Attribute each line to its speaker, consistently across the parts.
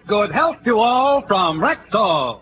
Speaker 1: Good health to all from Rexall.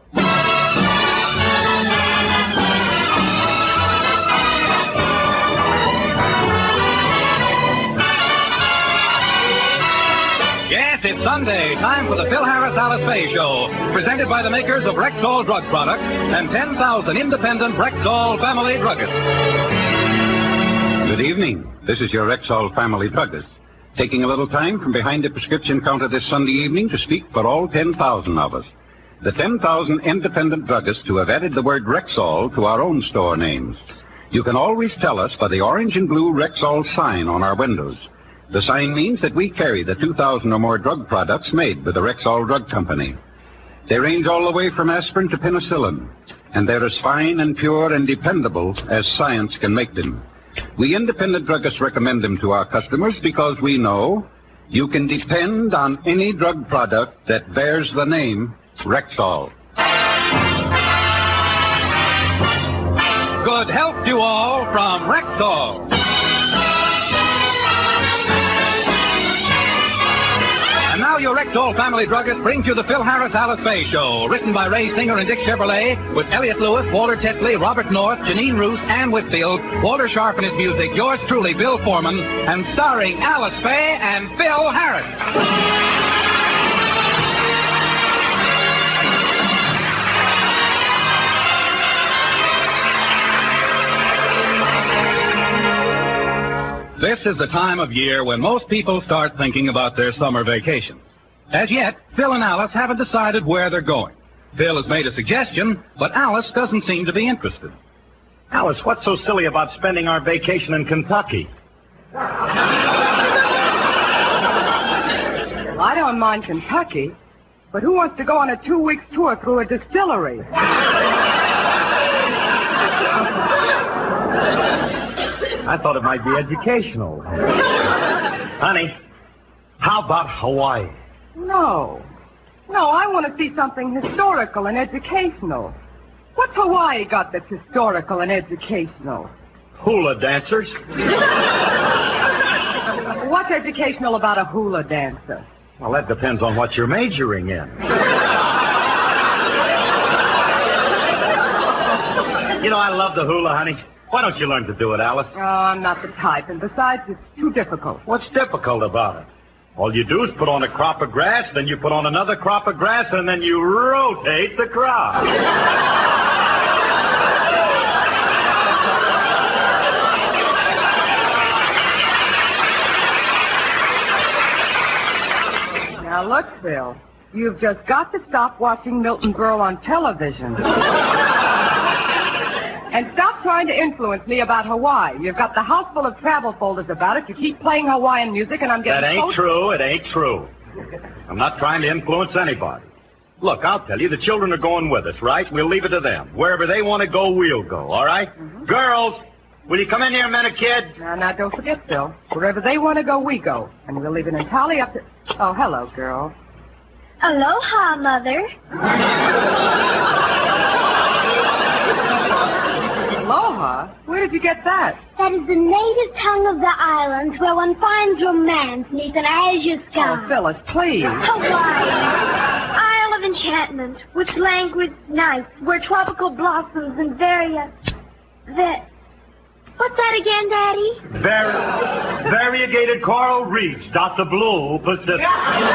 Speaker 1: Yes, it's Sunday. Time for the Phil Harris Alice Faye Show. Presented by the makers of Rexall drug products and 10,000 independent Rexall family druggists.
Speaker 2: Good evening. This is your Rexall family druggist. Taking a little time from behind the prescription counter this Sunday evening to speak for all 10,000 of us. The 10,000 independent druggists who have added the word Rexall to our own store names. You can always tell us by the orange and blue Rexall sign on our windows. The sign means that we carry the 2,000 or more drug products made by the Rexall Drug Company. They range all the way from aspirin to penicillin, and they're as fine and pure and dependable as science can make them. We independent druggists recommend them to our customers because we know you can depend on any drug product that bears the name Rexall.
Speaker 1: Good health to all from Rexall. And now your Rexall family druggist brings you the Phil Harris Alice Faye Show, written by Ray Singer and Dick Chevrolet, with Elliot Lewis, Walter Tetley, Robert North, Janine Roos, Ann Whitfield, Walter Sharp and his music, yours truly, Bill Foreman, and starring Alice Faye and Phil Harris. This is the time of year when most people start thinking about their summer vacations. As yet, Phil and Alice haven't decided where they're going. Phil has made a suggestion, but Alice doesn't seem to be interested.
Speaker 3: Alice, what's so silly about spending our vacation in Kentucky?
Speaker 4: I don't mind Kentucky, but who wants to go on a 2-week tour through a distillery?
Speaker 3: I thought it might be educational. Honey, how about Hawaii?
Speaker 4: No, I want to see something historical and educational. What's Hawaii got that's historical and educational?
Speaker 3: Hula dancers.
Speaker 4: What's educational about a hula dancer?
Speaker 3: Well, that depends on what you're majoring in. You know, I love the hula, honey. Why don't you learn to do it, Alice?
Speaker 4: Oh, I'm not the type, and besides, it's too difficult.
Speaker 3: What's difficult about it? All you do is put on a crop of grass, then you put on another crop of grass, and then you rotate the crop.
Speaker 4: Now, look, Phil, you've just got to stop watching Milton Berle on television. And stop trying to influence me about Hawaii. You've got the house full of travel folders about it. You keep playing Hawaiian music, and I'm getting...
Speaker 3: That ain't true. It ain't true. I'm not trying to influence anybody. Look, I'll tell you, the children are going with us, right? We'll leave it to them. Wherever they want to go, we'll go, all right? Mm-hmm. Girls, will you come in here a minute, kid?
Speaker 4: Now, don't forget, Phil. Wherever they want to go, we go. And we'll leave it entirely up to... Oh, hello, girl.
Speaker 5: Aloha, Mother.
Speaker 4: Aloha? Where did you get that?
Speaker 5: That is the native tongue of the islands where one finds romance beneath an azure sky.
Speaker 4: Oh, Phyllis, please.
Speaker 5: Hawaii. Isle of enchantment, with languid nights, where tropical blossoms and What's that again, Daddy?
Speaker 3: Variegated coral reefs dot the blue Pacific.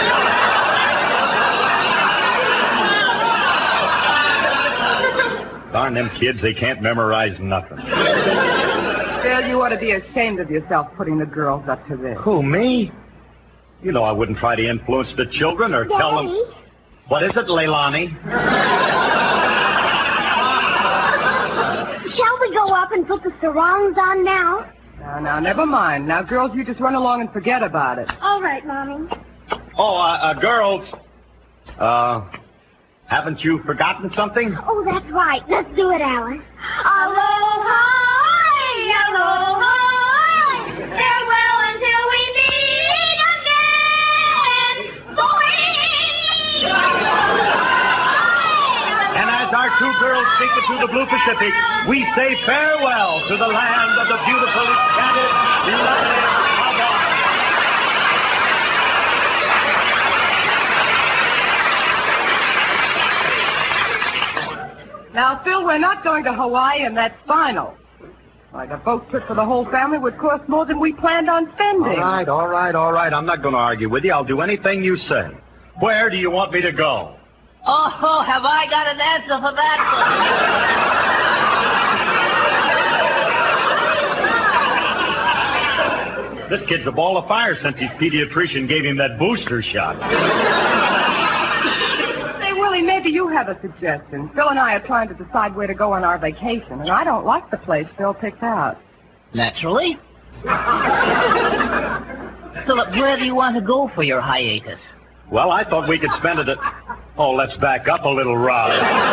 Speaker 3: Darn them kids, they can't memorize nothing.
Speaker 4: Phil, you ought to be ashamed of yourself putting the girls up to this.
Speaker 3: Who, me? You know I wouldn't try to influence the children or
Speaker 5: Daddy?
Speaker 3: tell them... What is it, Leilani?
Speaker 5: Shall we go up and put the sarongs on now?
Speaker 4: Now, never mind. Now, girls, you just run along and forget about it.
Speaker 5: All right, Mommy.
Speaker 3: Oh, girls. Haven't you forgotten something?
Speaker 5: Oh, that's right. Let's do it, Alice. Aloha, aloha, farewell until we meet again.
Speaker 3: And as our two girls sink into the blue Pacific, we say farewell to the land of the beautiful, enchanted, lovely Hawaii.
Speaker 4: Now, Phil, we're not going to Hawaii, and that's final. Like a boat trip for the whole family would cost more than we planned on spending.
Speaker 3: All right. I'm not going to argue with you. I'll do anything you say. Where do you want me to go?
Speaker 6: Oh, have I got an answer for that one?
Speaker 3: This kid's a ball of fire since his pediatrician gave him that booster shot.
Speaker 4: Say, Willie, maybe you have a suggestion. Phil and I are trying to decide where to go on our vacation, and I don't like the place Phil picked out.
Speaker 6: Naturally. Philip, where do you want to go for your hiatus?
Speaker 3: Well, I thought we could spend it at... Oh, let's back up a little, Rob.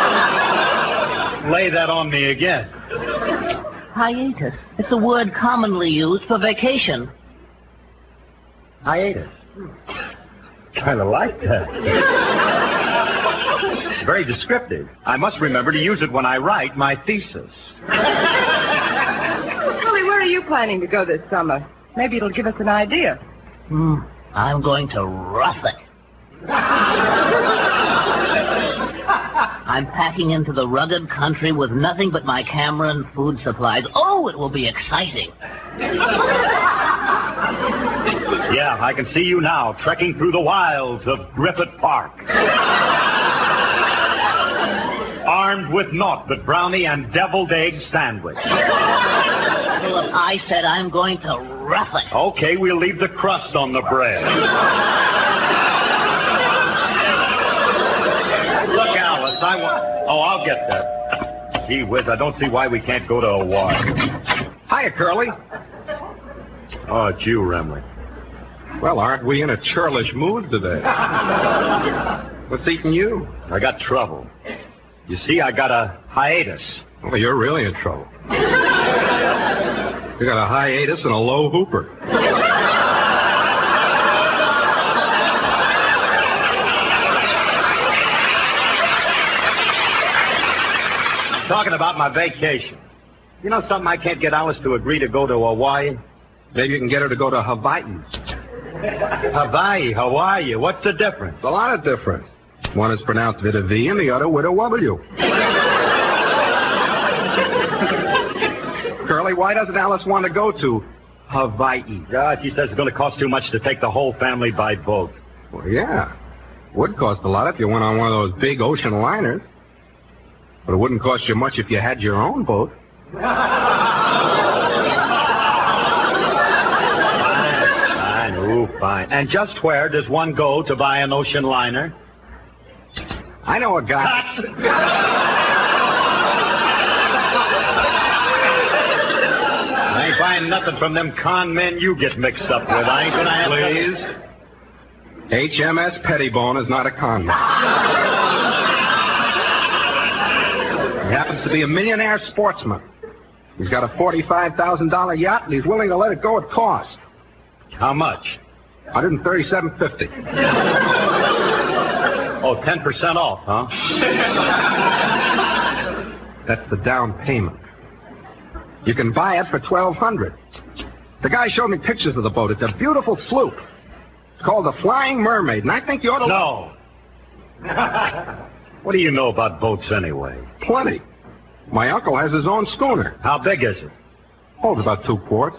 Speaker 3: Lay that on me again.
Speaker 6: Hiatus. It's a word commonly used for vacation.
Speaker 3: Hiatus. Kind of like that. Very descriptive. I must remember to use it when I write my thesis.
Speaker 4: Willie, where are you planning to go this summer? Maybe it'll give us an idea.
Speaker 6: I'm going to rough it. I'm packing into the rugged country with nothing but my camera and food supplies. Oh, it will be exciting.
Speaker 3: Yeah, I can see you now, trekking through the wilds of Griffith Park. Armed with naught but brownie and deviled egg sandwich.
Speaker 6: Philip, I said I'm going to rough it.
Speaker 3: Okay, we'll leave the crust on the bread. Look, Alice, I'll get that. Gee whiz, I don't see why we can't go to Hawaii.
Speaker 2: Hiya, Curly.
Speaker 3: Oh, it's you, Remley.
Speaker 2: Well, aren't we in a churlish mood today? What's eating you?
Speaker 3: I got trouble. You see, I got a hiatus.
Speaker 2: Well, you're really in trouble. You got a hiatus and a low hooper.
Speaker 3: Talking about my vacation. You know something? I can't get Alice to agree to go to Hawaii.
Speaker 2: Maybe you can get her to go to Hawaii.
Speaker 3: Hawaii. What's the difference?
Speaker 2: A lot of difference. One is pronounced with a V and the other with a W. Curly, why doesn't Alice want to go to Hawaii?
Speaker 3: God, she says it's going to cost too much to take the whole family by boat.
Speaker 2: Well, yeah. Would cost a lot if you went on one of those big ocean liners. But it wouldn't cost you much if you had your own boat.
Speaker 3: Fine. And just where does one go to buy an ocean liner?
Speaker 2: I know a guy.
Speaker 3: I ain't buying nothing from them con men you get mixed up with. I ain't gonna have
Speaker 2: Please. HMS Pettibone is not a con man. He happens to be a millionaire sportsman. He's got a $45,000 yacht, and he's willing to let it go at cost.
Speaker 3: How much?
Speaker 2: $137.50.
Speaker 3: Oh, 10% off, huh?
Speaker 2: That's the down payment. You can buy it for $1,200. The guy showed me pictures of the boat. It's a beautiful sloop. It's called the Flying Mermaid, and I think you ought to...
Speaker 3: No. What do you know about boats anyway?
Speaker 2: Plenty. My uncle has his own schooner.
Speaker 3: How big is it?
Speaker 2: Holds about 2 quarts.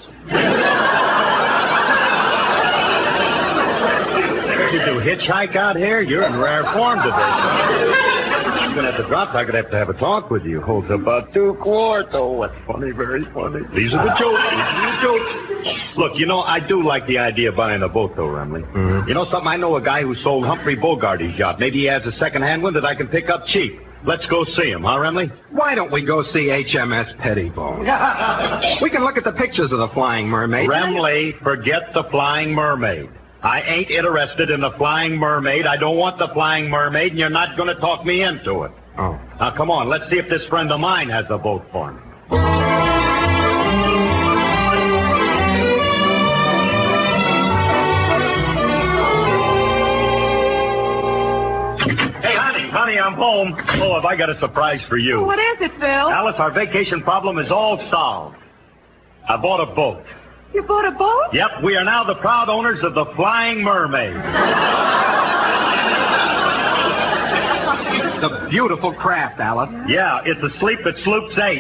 Speaker 3: You do hitchhike out here? You're in rare form today. You're going to have to drop. I'm going to have a talk with you. Holds about 2 quarts. Oh, that's funny, very funny. These are the jokes. Look, you know, I do like the idea of buying a boat, though, Remley. Mm-hmm. You know something? I know a guy who sold Humphrey Bogart his yacht. Maybe he has a second-hand one that I can pick up cheap. Let's go see him, huh, Remley?
Speaker 2: Why don't we go see HMS Pettibone? We can look at the pictures of the Flying Mermaid.
Speaker 3: Remley, forget the Flying Mermaid. I ain't interested in the Flying Mermaid. I don't want the Flying Mermaid, and you're not going to talk me into it.
Speaker 2: Oh.
Speaker 3: Now, come on. Let's see if this friend of mine has a boat for me. Honey, I'm home. Oh, have I got a surprise for you.
Speaker 4: What is it, Phil?
Speaker 3: Alice, our vacation problem is all solved. I bought a boat.
Speaker 4: You bought a boat?
Speaker 3: Yep, we are now the proud owners of the Flying Mermaid.
Speaker 2: The
Speaker 7: beautiful craft, Alice.
Speaker 3: Yeah, it's a sleep that sloops 8.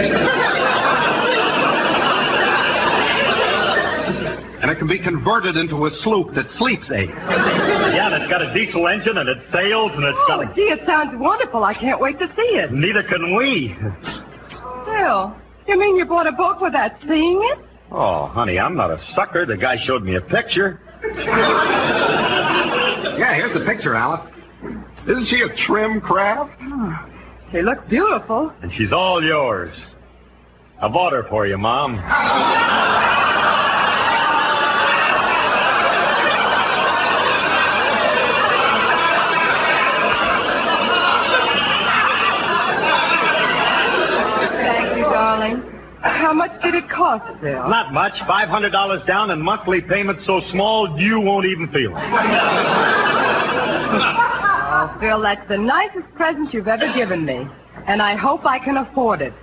Speaker 7: And it can be converted into a sloop that sleeps 8.
Speaker 3: Yeah, and it's got a diesel engine, and it sails, and it's got
Speaker 4: Oh, gee, it sounds wonderful. I can't wait to see it.
Speaker 3: Neither can we.
Speaker 4: Phil, you mean you bought a boat without seeing it?
Speaker 3: Oh, honey, I'm not a sucker. The guy showed me a picture.
Speaker 7: Yeah, here's the picture, Alice. Isn't she a trim craft?
Speaker 4: She looks beautiful.
Speaker 3: And she's all yours. I bought her for you, Mom.
Speaker 4: Thank you, darling. How much did it cost, Phil?
Speaker 3: Not much. $500 down and monthly payments so small you won't even feel it.
Speaker 4: Oh, Phil, that's the nicest present you've ever given me. And I hope I can afford it.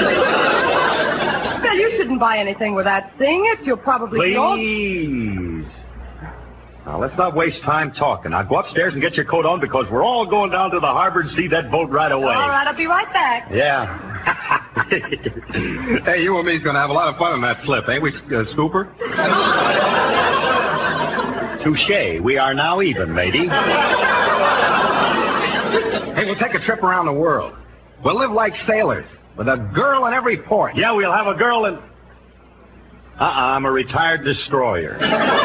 Speaker 4: Phil, you shouldn't buy anything without seeing it. You'll probably be all...
Speaker 3: Please. Now, let's not waste time talking. Now, go upstairs and get your coat on because we're all going down to the harbor to see that boat right away.
Speaker 4: All right, I'll be right back.
Speaker 3: Yeah.
Speaker 7: Hey, you and me's going to have a lot of fun on that slip, ain't we, Scooper?
Speaker 3: Touche. We are now even, matey.
Speaker 7: Hey, we'll take a trip around the world. We'll live like sailors, with a girl in every port.
Speaker 3: Yeah, we'll have a girl in... I'm a retired destroyer.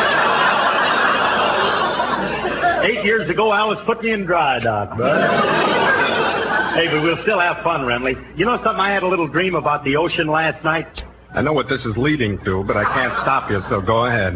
Speaker 3: 8 years ago, Alice put me in dry dock, bud. Hey, but we'll still have fun, Remley. You know something? I had a little dream about the ocean last night.
Speaker 7: I know what this is leading to, but I can't stop you, so go ahead.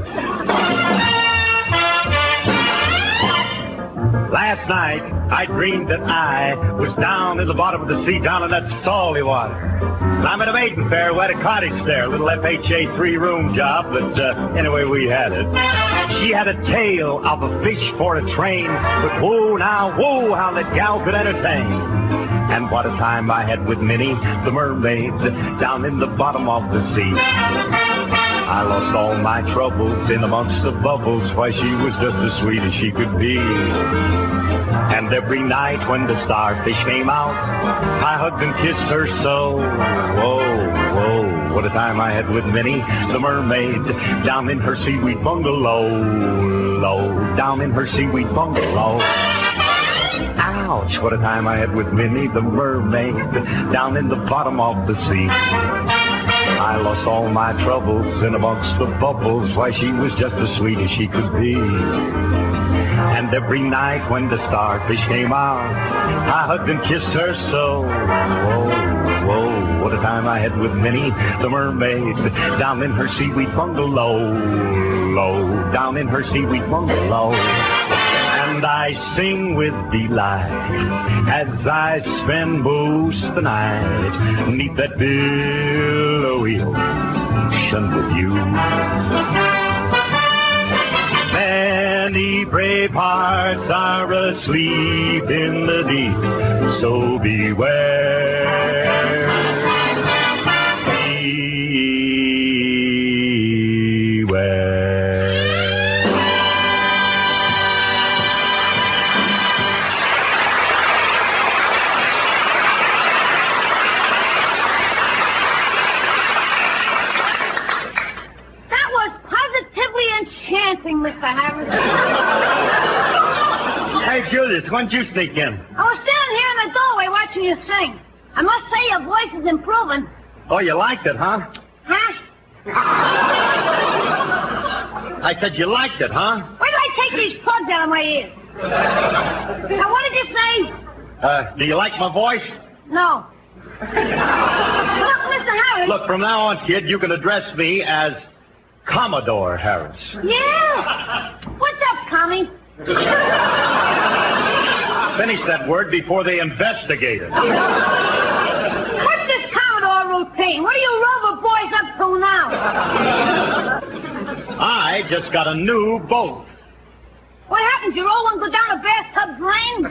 Speaker 3: Last night, I dreamed that I was down in the bottom of the sea, down in that salty water. And I'm at a maiden fair. We had a cottage there, a little FHA 3-room job, but anyway, we had it. She had a tail of a fish for a train, but whoa, now, whoa, how that gal could entertain. And what a time I had with Minnie, the mermaid, down in the bottom of the sea. I lost all my troubles in amongst the bubbles. Why, she was just as sweet as she could be. And every night when the starfish came out, I hugged and kissed her so. Whoa, whoa, what a time I had with Minnie, the mermaid, down in her seaweed bungalow. Low, down in her seaweed bungalow. Ouch, what a time I had with Minnie, the mermaid, down in the bottom of the sea. I lost all my troubles in amongst the bubbles. Why, she was just as sweet as she could be. And every night when the starfish came out, I hugged and kissed her so. Whoa, whoa, what a time I had with Minnie, the mermaid, down in her seaweed bungalow. Low, down in her seaweed bungalow. And I sing with delight as I spend most of the night neath that billowy ocean with you. Many brave hearts are asleep in the deep, so beware.
Speaker 5: Mr. Harris.
Speaker 3: Hey, Julius, when did you sneak in?
Speaker 5: I was standing here in the doorway watching you sing. I must say your voice is improving.
Speaker 3: Oh, you liked it, huh?
Speaker 5: Huh?
Speaker 3: I said you liked it, huh?
Speaker 5: Where do I take these plugs out of my ears? Now, what did you say?
Speaker 3: Do you like my voice?
Speaker 5: No. Look, Mr. Harris.
Speaker 3: Look, from now on, kid, you can address me as Commodore Harris.
Speaker 5: Yeah. What's up, Tommy?
Speaker 3: Finish that word before they investigate it.
Speaker 5: What's this Commodore routine? What are you Rover boys up to now?
Speaker 3: I just got a new boat.
Speaker 5: What happened? Your old one go down a bathtub drain?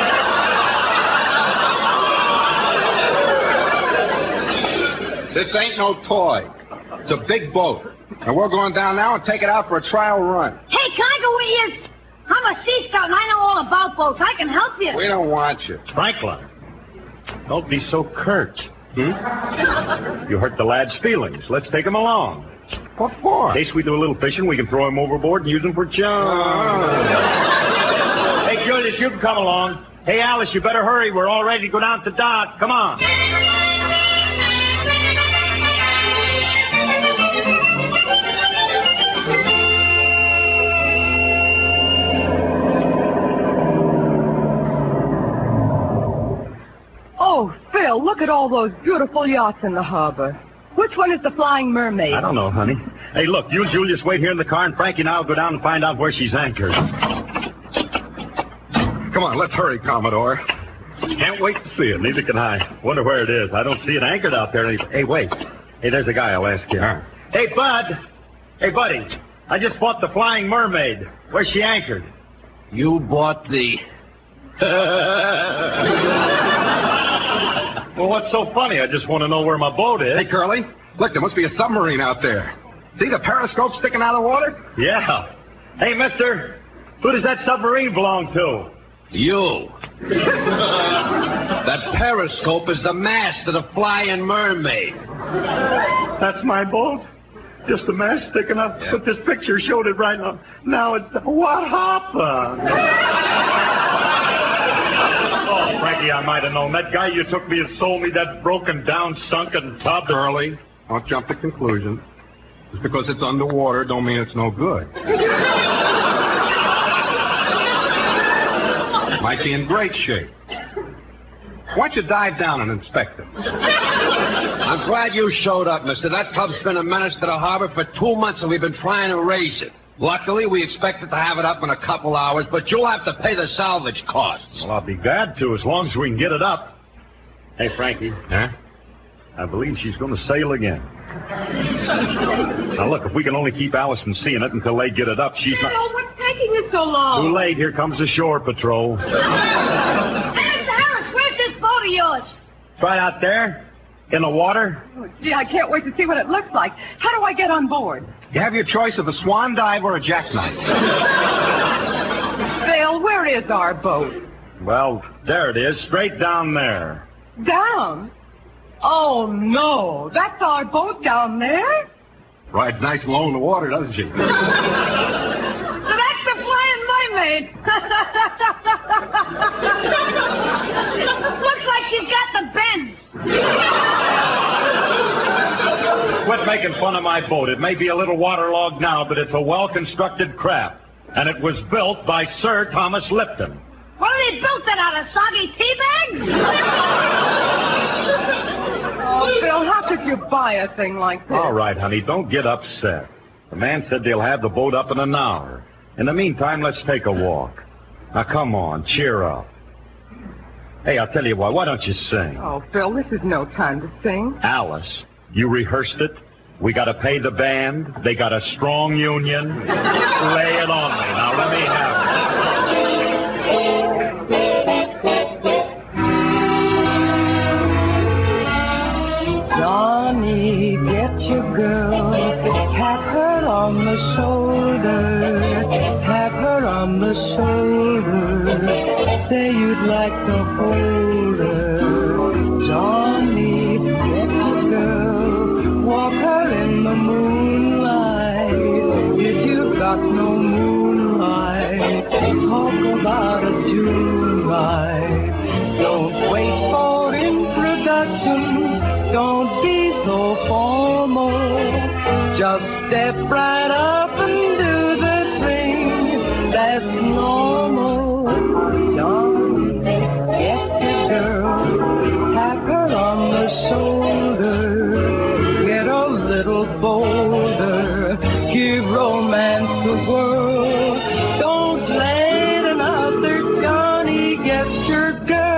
Speaker 7: This ain't no toy. It's a big boat. And we're going down now and take it out for a trial run.
Speaker 5: Hey, can I go with you? I'm a sea scout and I know all about boats. I can help you.
Speaker 7: We don't want you.
Speaker 3: Franklin, don't be so curt. You hurt the lad's feelings. Let's take him along.
Speaker 7: What for?
Speaker 3: In case we do a little fishing, we can throw him overboard and use him for chum. Hey, Julius, you can come along. Hey, Alice, you better hurry. We're all ready to go down to the dock. Come on.
Speaker 4: Oh, Phil, look at all those beautiful yachts in the harbor. Which one is the Flying Mermaid?
Speaker 3: I don't know, honey. Hey, look, you and Julius wait here in the car, and Frankie and I will go down and find out where she's anchored.
Speaker 7: Come on, let's hurry, Commodore.
Speaker 3: Can't wait to see it. Neither can I. Wonder where it is. I don't see it anchored out there. Hey, wait. Hey, there's a guy. I'll ask him. Hey, Bud. Hey, buddy. I just bought the Flying Mermaid. Where's she anchored?
Speaker 6: You bought the...
Speaker 3: Well, what's so funny? I just want to know where my boat is.
Speaker 7: Hey, Curly, look, there must be a submarine out there. See the periscope sticking out of the water?
Speaker 3: Yeah. Hey, mister, who does that submarine belong to?
Speaker 8: You. That periscope is the mast of the Flying Mermaid.
Speaker 3: That's my boat? Just a mast sticking up? Yeah. But this picture showed it right now. Now it's... What happened? Oh, Frankie, I might have known. That guy you took me and sold me that broken down, sunken tub.
Speaker 7: Curly, don't jump to conclusions. Just because it's underwater don't mean it's no good. Might be in great shape. Why don't you dive down and inspect it?
Speaker 8: I'm glad you showed up, mister. That tub's been a menace to the harbor for 2 months, and we've been trying to raise it. Luckily, we expected to have it up in a couple hours, but you'll have to pay the salvage costs.
Speaker 3: Well, I'll be glad to, as long as we can get it up. Hey, Frankie.
Speaker 7: Huh?
Speaker 3: I believe she's going to sail again. Now, look, if we can only keep Alice from seeing it until they get it up, she's not...
Speaker 4: Oh, what's taking you so long?
Speaker 3: Too late. Here comes the shore patrol.
Speaker 5: Alice, where's this boat of yours?
Speaker 3: It's right out there, in the water.
Speaker 4: Oh, gee, I can't wait to see what it looks like. How do I get on board?
Speaker 7: You have your choice of a swan dive or a jackknife.
Speaker 4: Phil, where is our boat?
Speaker 3: Well, there it is, straight down there.
Speaker 4: Down? Oh, no. That's our boat down there?
Speaker 7: Rides nice and low in the water, doesn't she?
Speaker 5: So that's the Flying Mermaid. Looks like she's got the bends.
Speaker 3: Quit making fun of my boat. It may be a little waterlogged now, but it's a well-constructed craft. And it was built by Sir Thomas Lipton.
Speaker 5: What, they built that out of soggy tea bags?
Speaker 4: Oh, Phil, how could you buy a thing like this?
Speaker 3: All right, honey, don't get upset. The man said they'll have the boat up in an hour. In the meantime, let's take a walk. Now, come on, cheer up. Hey, I'll tell you what, why don't you sing?
Speaker 4: Oh, Phil, this is no time to sing.
Speaker 3: Alice, you rehearsed it. We got to pay the band. They got a strong union. Lay it on me. Now, let me have it.
Speaker 9: Johnny, get your girl, tap her on the shoulder, tap her on the shoulder, say you'd like to hold her. Johnny, get your girl, walk her in the moonlight, if you've got no moonlight, talk about a June light. Don't wait for introduction. Don't be so formal. Just step right up and do the thing that's normal. Don't get your girl, tap her on the shoulder, get a little bolder, give romance a whirl. Don't let another Johnny get your girl.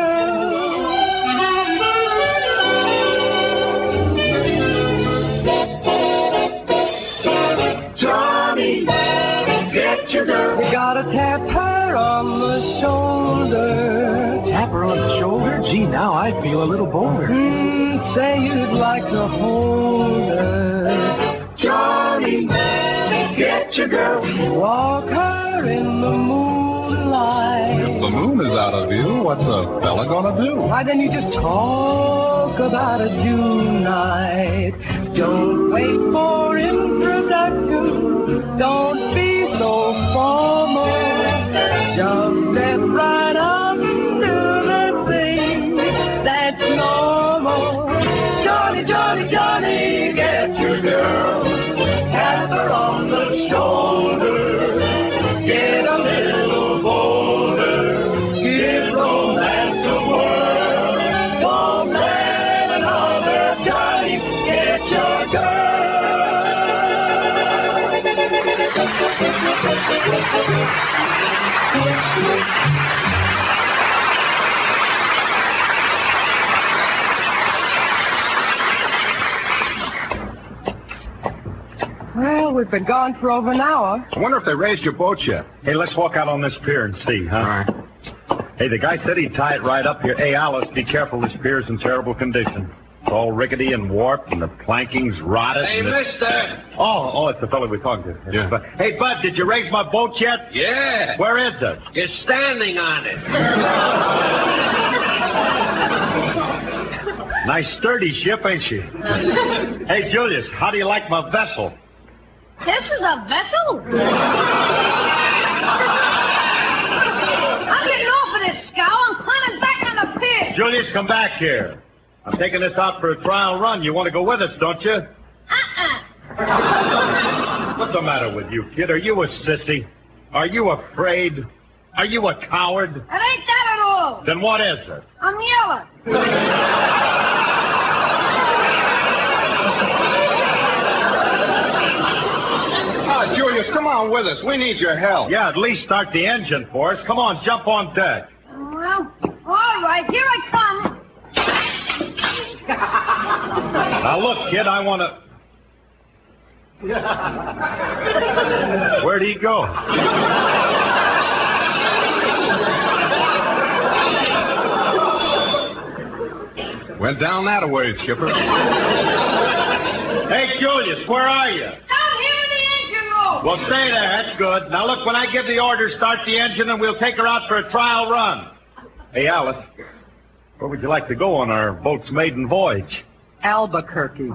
Speaker 9: You gotta tap her on the shoulder.
Speaker 8: Tap her on the shoulder? Gee, now I feel a little bolder.
Speaker 9: Say you'd like to hold her.
Speaker 8: Johnny, get your girl.
Speaker 9: Walk her in the moonlight.
Speaker 10: If the moon is out of view, what's a fella gonna do?
Speaker 9: Why, then you just talk about a June night. Don't wait for introduction. Don't be so formal. Just step right up to the thing that's normal. Johnny, Johnny, Johnny, get your girl. Tap her on the shoulder. Get a little bolder. Give romance a whirl. Don't let another Johnny get your girl.
Speaker 4: Well, we've been gone for over an hour.
Speaker 7: I wonder if they raised your boat yet.
Speaker 3: Hey, let's walk out on this pier and see, huh?
Speaker 7: All right.
Speaker 3: Hey, the guy said he'd tie it right up here. Hey, Alice, be careful. This pier's in terrible condition. It's all rickety and warped, and the planking's rotted.
Speaker 8: Hey, mister.
Speaker 3: Oh, it's the fellow we talked to.
Speaker 7: Yeah.
Speaker 3: Hey, Bud, did you raise my boat yet?
Speaker 8: Yeah.
Speaker 3: Where is it?
Speaker 8: You're standing on it.
Speaker 3: Nice sturdy ship, ain't she? Hey, Julius, how do you like my vessel?
Speaker 5: This is a vessel? I'm getting off of this scow. I'm climbing back on the pier.
Speaker 3: Julius, come back here. I'm taking this out for a trial run. You want to go with us, don't you? What's the matter with you, kid? Are you a sissy? Are you afraid? Are you a coward?
Speaker 5: It ain't that at all.
Speaker 3: Then what is it?
Speaker 5: I'm yelling.
Speaker 7: Julius, come on with us. We need your help.
Speaker 3: Yeah, at least start the engine for us. Come on, jump on deck.
Speaker 5: Well, all right, here I come.
Speaker 3: Now, look, kid, I want to... Where'd he go?
Speaker 7: Went down that way, Skipper.
Speaker 3: Hey, Julius, where are you?
Speaker 5: Down here in the engine room.
Speaker 3: Well, stay there. That's good. Now, look, when I give the order, start the engine, and we'll take her out for a trial run. Hey, Alice, where would you like to go on our boat's maiden voyage?
Speaker 4: Albuquerque.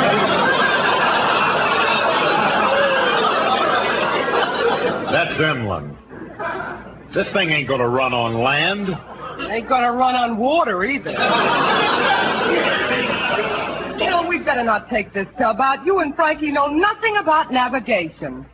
Speaker 3: That's inland. This thing ain't gonna run on land.
Speaker 4: Ain't gonna run on water either. Well, we better not take this tub out. You and Frankie know nothing about navigation.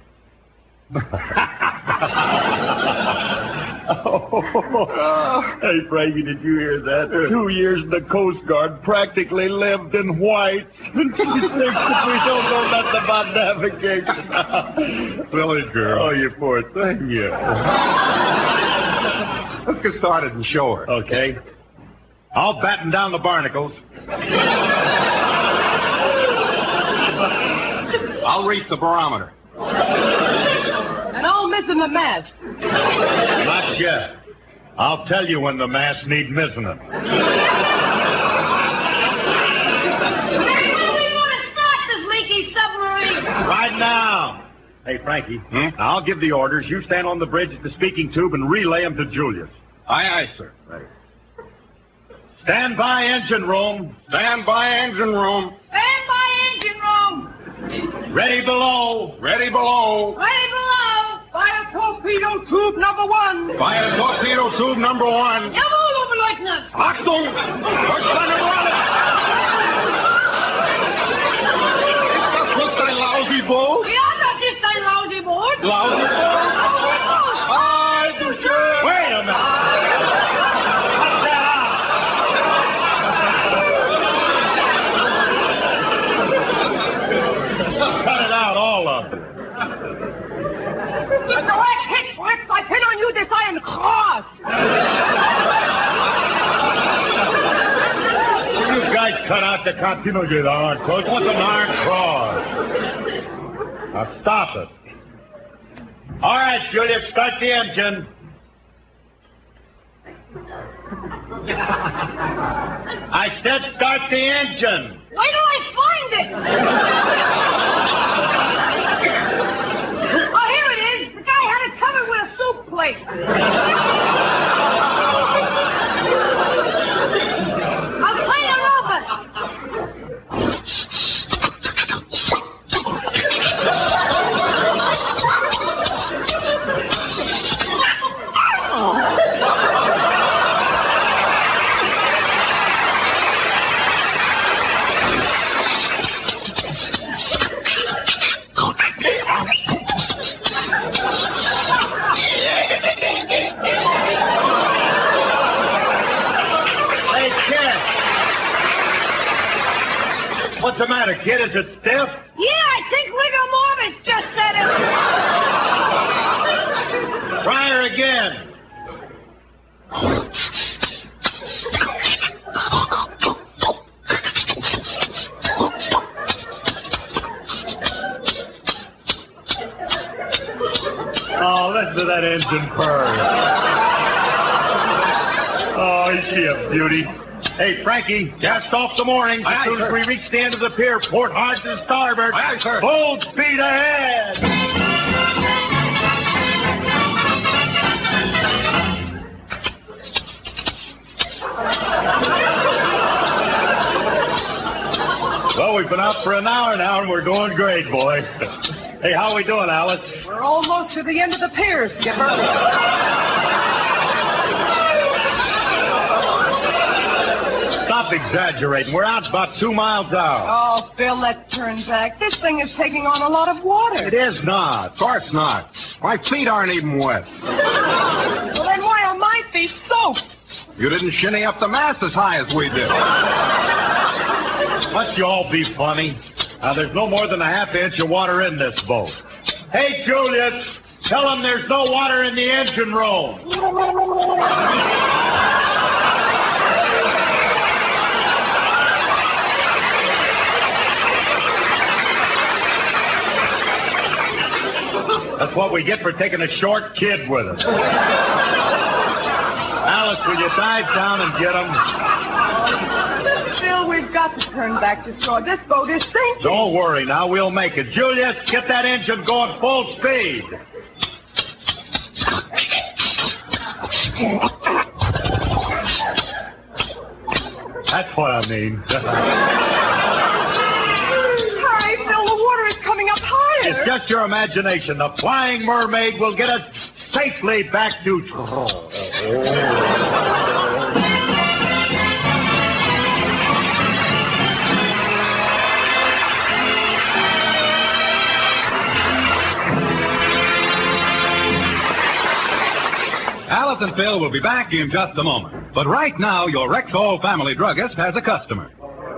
Speaker 3: Hey, Frankie, did you hear that? 2 years in the Coast Guard, practically lived in white. She thinks that we don't know nothing about navigation.
Speaker 7: Silly girl.
Speaker 3: Oh, you poor thing, you.
Speaker 7: Let's get started and show her.
Speaker 3: Okay. I'll batten down the barnacles.
Speaker 7: I'll reach the barometer.
Speaker 4: And I'll miss in the mast.
Speaker 3: Not yet. I'll tell you when the mast need missing it.
Speaker 5: Hey, when we want to start this leaky submarine?
Speaker 3: Right now. Hey, Frankie, I'll give the orders. You stand on the bridge at the speaking tube and relay them to Julius.
Speaker 7: Aye, aye, sir.
Speaker 3: Right. Stand by engine room.
Speaker 7: Stand by engine room.
Speaker 5: Stand by engine room.
Speaker 3: Ready below.
Speaker 7: Ready below.
Speaker 5: Ready below.
Speaker 4: Fire torpedo tube number 1.
Speaker 7: Fire torpedo tube number 1.
Speaker 5: Jawohl, Oberleutnant.
Speaker 7: Achtung! Verstanden alle! Ist das nicht ein lousy boat?
Speaker 5: Ja, das ist ein lousy boat.
Speaker 7: Lousy boat? Aye, du schön!
Speaker 3: Wait a minute. Cut it out, all of it.
Speaker 4: But the wax hits flips, I pin on you this iron cross.
Speaker 3: You guys cut out the continued iron cross. What's an iron cross? Now stop it. All right, Julius, start the engine. I said start the engine.
Speaker 5: Wait till I find it. Oh, here it is. The guy had it covered with a
Speaker 4: late.
Speaker 5: I'll play a robot.
Speaker 3: What's the matter, kid? Is it stiff?
Speaker 5: Yeah, I think rigor mortis just set in.
Speaker 3: Try her again. Oh, listen to that engine purr. Oh, is she a beauty? Hey, Frankie, cast off the moorings as soon as we reach the end of the pier. Port hard to starboard.
Speaker 7: Aye, sir.
Speaker 3: Full speed ahead. Well, we've been out for an hour now, and we're doing great, boy. Hey, how are we doing, Alice?
Speaker 4: We're almost to the end of the pier, Skipper.
Speaker 3: Stop exaggerating. We're out about 2 miles out.
Speaker 4: Oh, Phil, let's turn back. This thing is taking on a lot of water.
Speaker 3: It is not.
Speaker 7: Of course not. My feet aren't even wet.
Speaker 4: Well, then why are my feet soaked?
Speaker 7: You didn't shinny up the mast as high as we did.
Speaker 3: Must you all be funny? Now, there's no more than a half inch of water in this boat. Hey, Julius, tell them there's no water in the engine room. That's what we get for taking a short kid with us. Alice, will you dive down and get him?
Speaker 4: Phil, we've got to turn back to shore. This boat is sinking.
Speaker 3: Don't worry now, we'll make it. Julius, get that engine going full speed. That's what I mean.
Speaker 4: Hurry, Phil, the water is coming up higher.
Speaker 3: It's just your imagination. The Flying Mermaid will get us safely back to...
Speaker 1: Alice and Phil will be back in just a moment. But right now, your Rexall family druggist has a customer.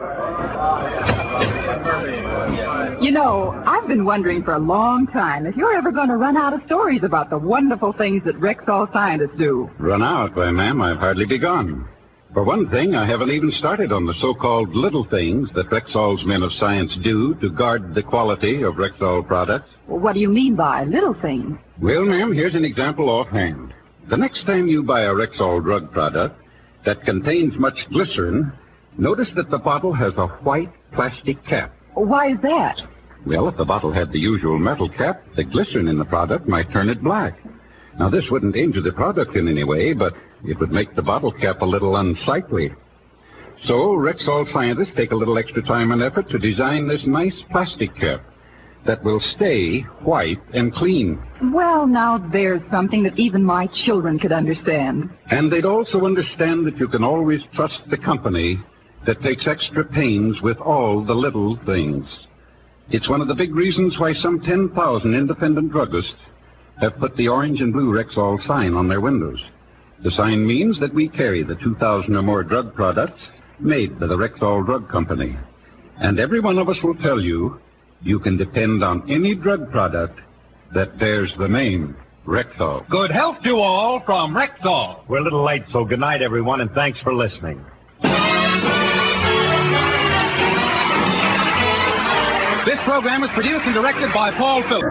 Speaker 11: You know, I've been wondering for a long time if you're ever going to run out of stories about the wonderful things that Rexall scientists do.
Speaker 2: Run out? Why, ma'am, I've hardly begun. For one thing, I haven't even started on the so-called little things that Rexall's men of science do to guard the quality of Rexall products.
Speaker 11: Well, what do you mean by little things?
Speaker 2: Well, ma'am, here's an example offhand. The next time you buy a Rexall drug product that contains much glycerin, notice that the bottle has a white plastic cap.
Speaker 11: Why is that?
Speaker 2: Well, if the bottle had the usual metal cap, the glycerin in the product might turn it black. Now, this wouldn't injure the product in any way, but it would make the bottle cap a little unsightly. So, Rexall scientists take a little extra time and effort to design this nice plastic cap that will stay white and clean.
Speaker 11: Well, now there's something that even my children could understand.
Speaker 2: And they'd also understand that you can always trust the company that takes extra pains with all the little things. It's one of the big reasons why some 10,000 independent druggists have put the orange and blue Rexall sign on their windows. The sign means that we carry the 2,000 or more drug products made by the Rexall Drug Company. And every one of us will tell you, you can depend on any drug product that bears the name Rexall.
Speaker 1: Good health to all from Rexall.
Speaker 3: We're a little late, so good night, everyone, and thanks for listening.
Speaker 1: This program is produced and directed by Paul Phillips.